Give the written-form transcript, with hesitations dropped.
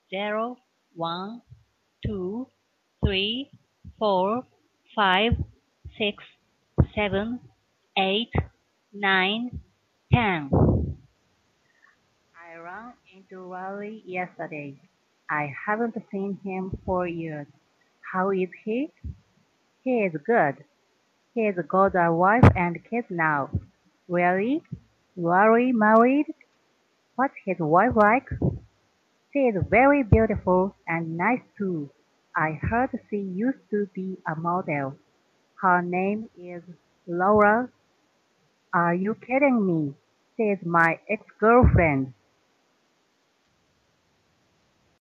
0, 1, 2, 3, 4, 5, 6, 7, 8, 9, 10. I ran into Riley yesterday. I haven't seen him for years. How is he? He is good. He's got a wife and kids now. Really? Riley married? What's his wife like? She is very beautiful and nice too. I heard she used to be a model. Her name is Laura. Are you kidding me? She is my ex-girlfriend.